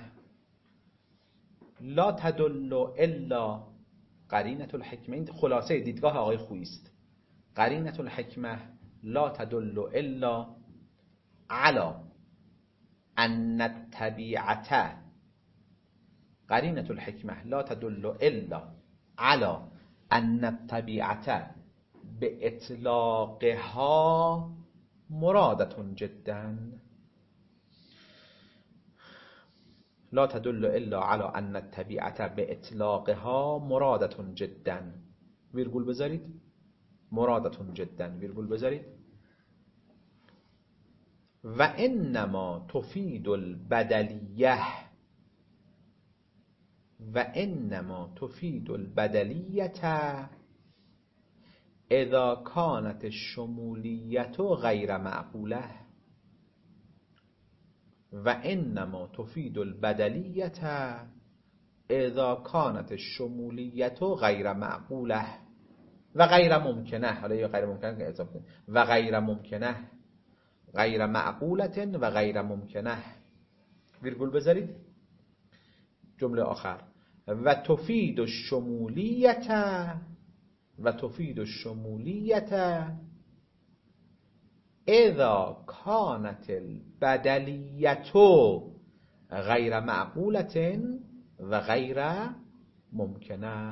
لا تدل الا، قرینة الحکمه این خلاصه دیدگاه آقای خویی است. قرینة الحکمه لا تدل الا على ان الطبیعة، قرینة الحکمه لا تدل الا على ان الطبیعة باطلاقها مرادة جدا، لا تدل الا على ان الطبیعة باطلاقها مرادة جدا، ویرگول بذارید، مرادة جدا ویرگول بذارید، و انما تفید البدلیه، و انما تفید البدلیه اذا كانت الشمولیت غیر معقوله، و انما تفید البدلیه اذا كانت الشمولیت غیر معقوله و غیر ممکنه. حالا یا غیر ممکنه که اضافه، و غیر ممکنه، غیر معقولة و غیر ممکنه، ویرگول بذارید. جمله آخر و تفید الشمولیت و تفید الشمولیت اذا کانت البدلیت غیر معقولة و غیر ممکنه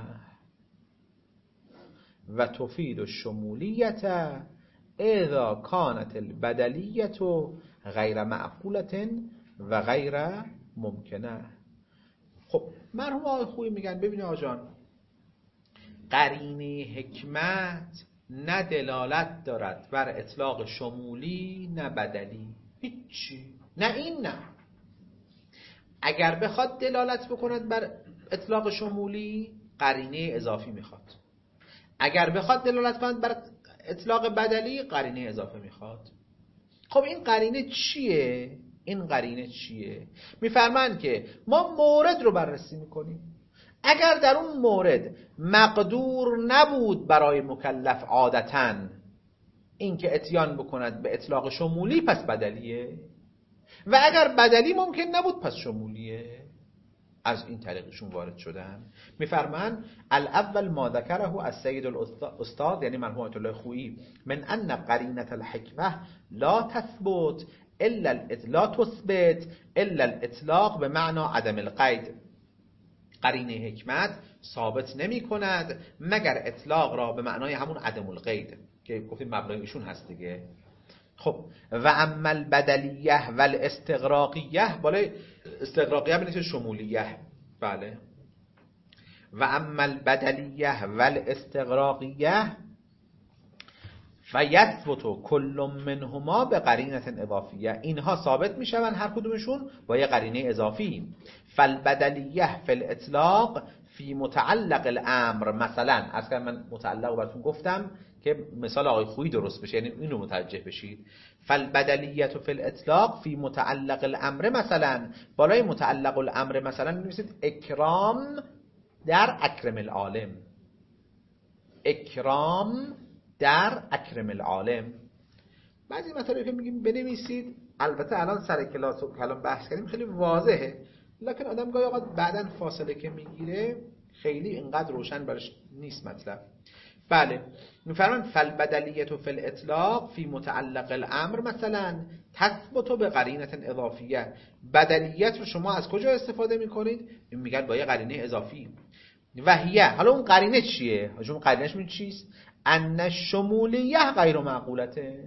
و تفید الشمولیت اذا کانت البدلیت غیر معقولة و غیر ممکنه. خب مرحوم آقای خویی میگن ببینید آجان، قرینه حکمت نه دلالت دارد بر اطلاق شمولی نه بدلی، هیچی، نه این نه. اگر بخواد دلالت بکند بر اطلاق شمولی قرینه اضافی میخواد، اگر بخواد دلالت کند بر اطلاق بدلی قرینه اضافه میخواد. خب این قرینه چیه؟ این قرینه چیه؟ میفرمایند که ما مورد رو بررسی میکنیم، اگر در اون مورد مقدور نبود برای مکلف عادتاً اینکه اتیان بکند به اطلاق شمولی پس بدلیه، و اگر بدلی ممکن نبود پس شمولیه. از این طریقشون وارد شدن. میفرمان الاول ما ذکره السید الاستاد یعنی مرحوم آیت الله خویی من ان قرینه الحکمه لا تثبت الا لا تثبت الا الاطلاق به معنی عدم القید. قرینه حکمت ثابت نمی کند مگر اطلاق را به معنای همون عدم القید که گفتیم مبنای ایشون هست دیگه. خب و اما البدلیه و الاستغراقیه، بالای استغراقیه بنویسید شمولیه، بله. و اما البدلیه و الاستغراقیه فیثبت کل منهما به قرینه اضافیه، اینها ثابت میشوند هر کدومشون با یه قرینه اضافی. فالبدلیه فی الاطلاق فی متعلق الامر، مثلا از که من متعلق براتون گفتم که مثال آقای خویی درست بشه، یعنی اینو متوجه بشید. فالبدلیه فی الاطلاق فی متعلق الامر، مثلا بالای متعلق الامر مثلا می‌نویسید اکرام در اکرم العالم، اکرام در اکرم العالم. بعضی مطالبی که میگیم بنویسید، البته الان سر کلاس و کلام بحث کردیم خیلی واضحه، لکن آدم گاهی اوقات بعداً فاصله که میگیره خیلی اینقدر روشن براش نیست مطلب. بله میفرمان فالبدلیه فی الاطلاق فی متعلق الامر مثلا تثبت به قرینه اضافیه. بدلیت رو شما از کجا استفاده میکنید؟ میگن با یه قرینه اضافی. وحیه، حالا اون قرینه چیه؟ اون قرینهش من چیست؟ ان شمولیه غیر معقولته.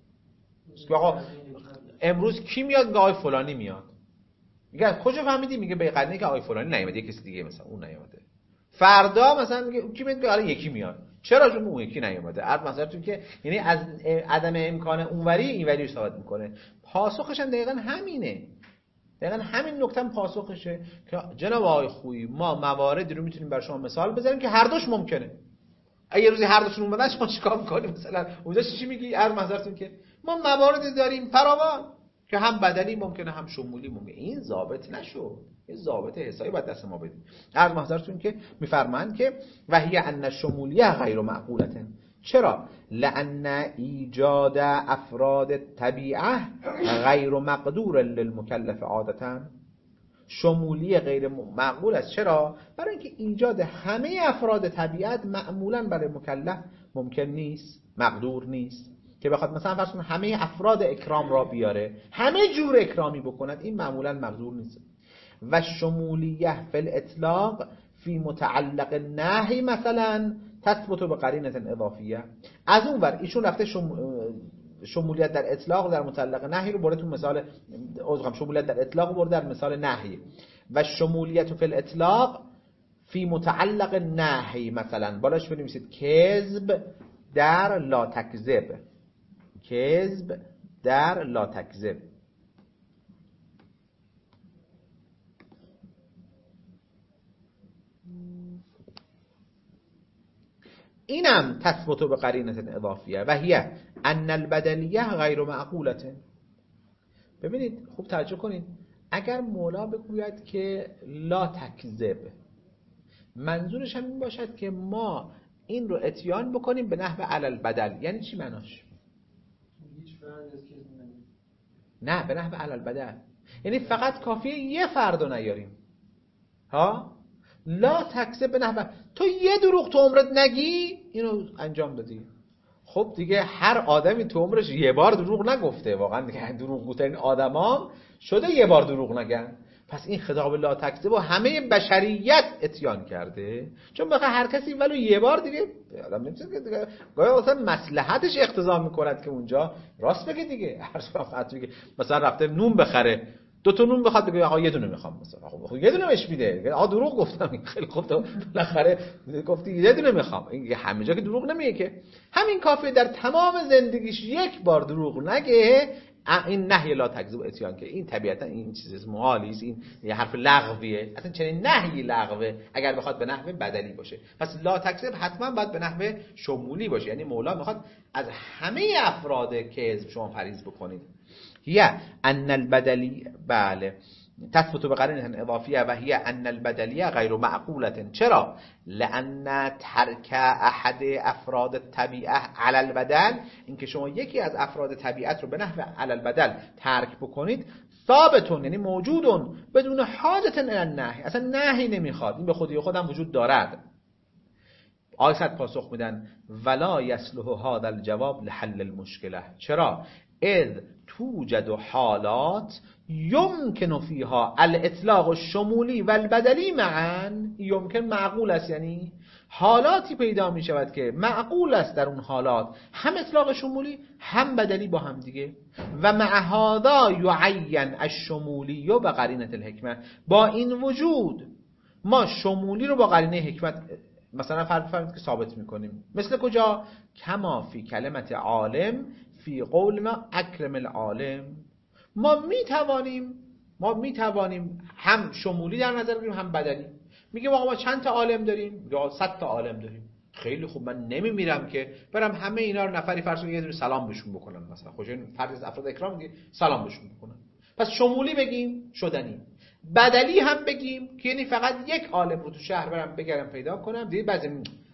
آقا امروز کی میاد میگه آقای فلانی میاد، میگه کجا فهمیدی؟ میگه به قرینه که آقای فلانی نیومده، کسی دیگه مثلا اون نیومده. فردا مثلا میگه کی میاد؟ آره یکی میاد. چرا؟ چون اون یکی نیومده. عرض مثلا که یعنی از عدم امکان اونوری اینوری رو ثابت میکنه. پاسخش هم دقیقاً همینه، دقیقاً همین نکته هم پاسخشه که جناب آقای خویی ما مواردی رو میتونیم برای شما مثال بزنیم که هر دوش ممکنه. اگه روزی هر دوشون اومدن شما چیکار می‌کنید؟ مثلا اونجا چی میگی؟ عرض معذرتون که ما مواردی داریم فراوان که هم بدلی ممکنه هم شمولی ممکنه. این ضابط نشد، این ضابط حسابی باید دست ما بدیم. عرض محضرتون که میفرمایند که وحی ان الشمولیه غیر معقولة. چرا؟ لان ایجاد افراد طبیعه غیر مقدور للمکلف عادتا. شمولی غیر معقول است. چرا؟ برای اینکه ایجاد همه افراد طبیعت معمولا برای مکلف ممکن نیست، مقدور نیست که بخواد مثلا فرض کنید همه افراد اکرام را بیاره، همه جور اکرامی بکند، این معمولا مقدور نیست. و شمولیه فی الاطلاق فی متعلق النهی مثلا تثبت به قرینه اضافیه. از اون ور ایشون رفته شم... شمولیت در اطلاق در متعلق نهی رو برده تو مثال عذرم شمولیت در اطلاق رو برده در مثال نهی. و شمولیت فی الاطلاق فی متعلق نهی مثلا بالاش بنویسید کذب در لا تکذب، کذب در لا تکذب. اینم تثبت به قرینه اضافیه و هی ان البدلیه غیر معقولته. ببینید خوب توجه کنید، اگر مولا بگوید که لا تکذب، منظورش هم این باشد که ما این رو اتیان بکنیم به نحو علل بدل. یعنی چی معناش؟ نه، به نحو علل بدل یعنی فقط کافیه یه فرد رو نیاریم ها، لا تکذب به نحو، تو یه دروغ تو عمرت نگی اینو انجام دادی. خب دیگه هر آدمی تو عمرش یه بار دروغ نگفته، واقعا دیگه دروغگوترین آدما شده یه بار دروغ نگن. پس این خطاب لا تکذب و همه بشریت اتیان کرده، چون بخواه هر کسی ولو یه بار دیگه آدم نمیشه که دیگه گاهی اصلا مصلحتش اقتضا میکند که اونجا راست بگه دیگه. هر وقت میگه مثلا رفته نون بخره، دو تا نون بخواد بگه آقا یه دونه میخوام، مثلا خب یه دونه بهش میده، آقا دروغ گفتم خیلی خوب تو بالاخره گفتی یه دونه میخوام. این همه جا که دروغ نمیگه که. همین کافیه در تمام زندگیش یک بار دروغ نگه، این نهی لا تکذب اتیان که این طبیعتا این چیز محالی است، این یه حرف لغویه، اصلا چنین نهی لغوه اگر بخواد به نحو بدلی باشه. پس لا تکذب حتما باید به نحو شمولی باشه، یعنی مولا میخواد از همه افراد کذب شما پریز بکنید. هي ان البدلی بله تثبت بقرینه اضافیه و هي ان البدلیه غیر معقوله. چرا؟ لان ترک احد افراد الطبیعه علی البدل، اینکه شما یکی از افراد طبیعت رو به نحو علی البدل ترک بکنید، ثابتون یعنی موجودون بدون حاجت الی النهی، اصلا نهی نمیخواد، این به خودی خودم وجود دارد. آیت پاسخ میدن ولا یصلح هذا الجواب لحل المشکله. چرا؟ اذ توجد حالات یمکن فیها الاطلاق الشمولی و البدلی معا. یمکن معقول است، یعنی حالاتی پیدا می شود که معقول است در اون حالات هم اطلاق شمولی هم بدلی با هم دیگه. و مع هذا یعین الشمولی و بقرینه الحکمه. با این وجود ما شمولی رو با قرینه حکمت مثلا فرض فرض که ثابت میکنیم. مثل کجا؟ کما فی کلمت عالم فی قولنا اکرم العالم. ما میتوانیم ما میتوانیم هم شمولی در نظر بگیریم هم بدلی. میگیم آقا ما چند تا عالم داریم؟ یا صد تا عالم داریم. خیلی خوب، من نمیمیرم که برم همه اینا رو نفری فرض کنید یه دونه سلام بهشون بکنم، مثلا خوش این فرض از افراد اکرام میگه سلام بهشون بکنم. پس شمولی بگیم شدنی، بدلی هم بگیم که یعنی فقط یک عالم رو تو شهر برم بگردم پیدا کنم. دیگه بعضی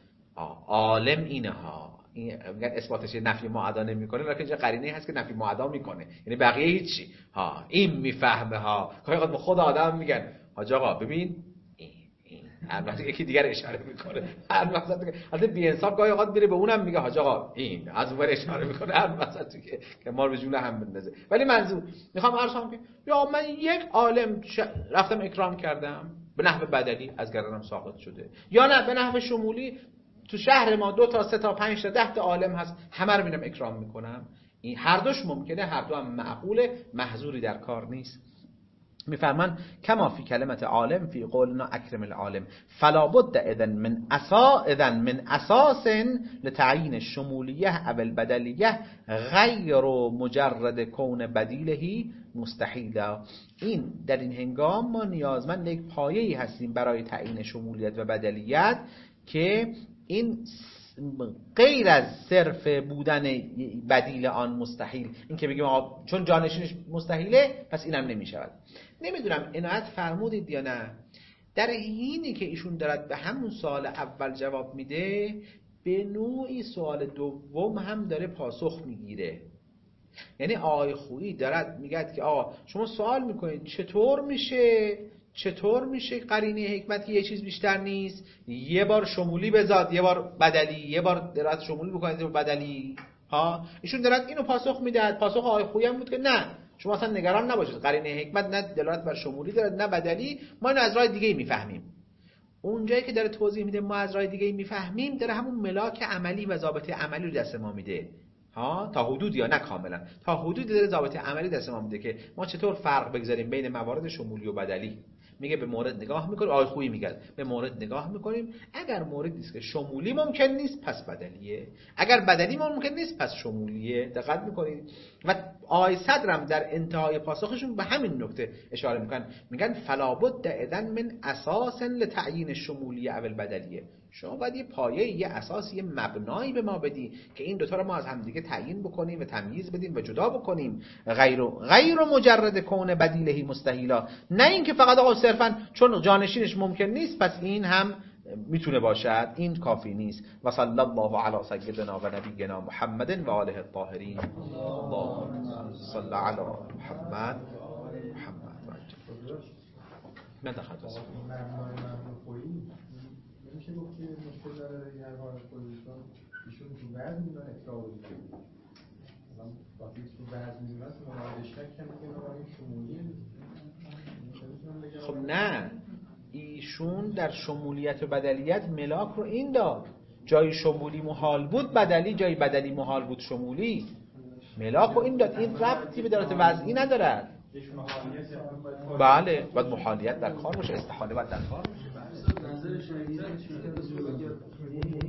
عالم اینه ها، این میگن اثباتش نفی معدا نمیکنه، لکن اینجا قرینه هست که نفی معدا میکنه، یعنی بقیه هیچی ها. این میفهمه ها. گاهی وقت به خود آدم میگن حاج آقا ببین این این هر وقت یکی دیگر اشاره میکنه، هر وقت البته بی انصاف گاهی وقت میره به اونم میگه حاج آقا این از اون ور اشاره میکنه، هر وقت که که ما رو جون هم بندازه. ولی منظور میخوام عرض کنم که یا من یک عالم رفتم اکرام کردم به نحو بدلی از گردنم ساقط شده، یا نه به نحو شمولی تو شهر ما دو تا سه تا پنج تا ده تا عالم هست، همه رو میرم اکرام میکنم. این هر دوش ممکنه، هر دو هم معقوله، محظوری در کار نیست. میفرمان کما فی کلمت عالم فی قولنا اکرم العالم فلا بد اذن من اسا اذن من اساس لتعیین الشمولیه او البدلیه غیر مجرد کون بدیلهی مستحیلا. این در این هنگام ما نیازمند یک پایه‌ای هستیم برای تعیین شمولیت و بدلیت که این غیر از صرف بودن بدیل آن مستحیل، این که بگیم آقا چون جانشینش مستحیله پس اینم نمیشود. نمیدونم عنایت فرمودید یا نه، در حینی که ایشون دارد به همون سوال اول جواب میده، به نوعی سوال دوم هم داره پاسخ میگیره. یعنی آقای خویی دارد میگه که آقا شما سوال میکنید چطور میشه چطور میشه قرینه حکمت که یه چیز بیشتر نیست، یه بار شمولی بذات یه بار بدلی، یه بار درات شمولی بکنید یه بار بدلی ها. ایشون دارد اینو پاسخ میداد. پاسخ آقای خویی هم بود که نه، شما اصلا نگران نباشید، قرینه حکمت نه دلالت بر شمولی دارد نه بدلی، ما اینو از راه دیگه میفهمیم. اونجایی که داره توضیح میده ما از راه دیگه میفهمیم، داره همون ملاک عملی و ضابطه عملی رو دست ما میده ها، تا حدود یا نه کاملا، تا حدودی داره ضابطه عملی دست ما میده که ما چطور فرق بگذاریم بین موارد شمولی و بدلی. میگه به مورد نگاه میکنیم، آقای خویی میگه به مورد نگاه میکنیم، اگر موردی است که شمولی ممکن نیست پس بدلیه، اگر بدلی ممکن نیست پس شمولیه. دقت میکنید. و آقای صدرم در انتهای پاسخشون به همین نکته اشاره میکنن، میگن فلا بد اذن من اساس لتعیین الشمولیه او البدلیه. شما باید یه پایه، یه اساس، یه مبنایی به ما بدی که این دوتا رو ما از همدیگه تعیین بکنیم و تمییز بدیم و جدا بکنیم. غیر غیر مجرد کون بدیلهی مستحیلا، نه اینکه فقط آقا صرفا چون جانشینش ممکن نیست پس این هم میتونه باشد، این کافی نیست. و صلی الله علی سیدنا و نبینا محمد و آله الطاهرین. اللهم صل علی محمد محمد. من تخصص مبنای مبنای خویی نمیشه گفت که مشکل داره دیگه هر حال پوزیشن ایشون تو وزن میدونن اطلاع وجود داره مثلا وقتی تو وزن میدونن مورد شک هم که نوعی شمولیه. خب نه، ایشون در شمولیت و بدلیت ملاک رو این داد، جای شمولی محال بود بدلی، جای بدلی محال بود شمولی، ملاک رو این داد. این ربطی به دارت وضعی ندارد. بله باید محالیت در کار باشه، استحاله باید در کار باشه.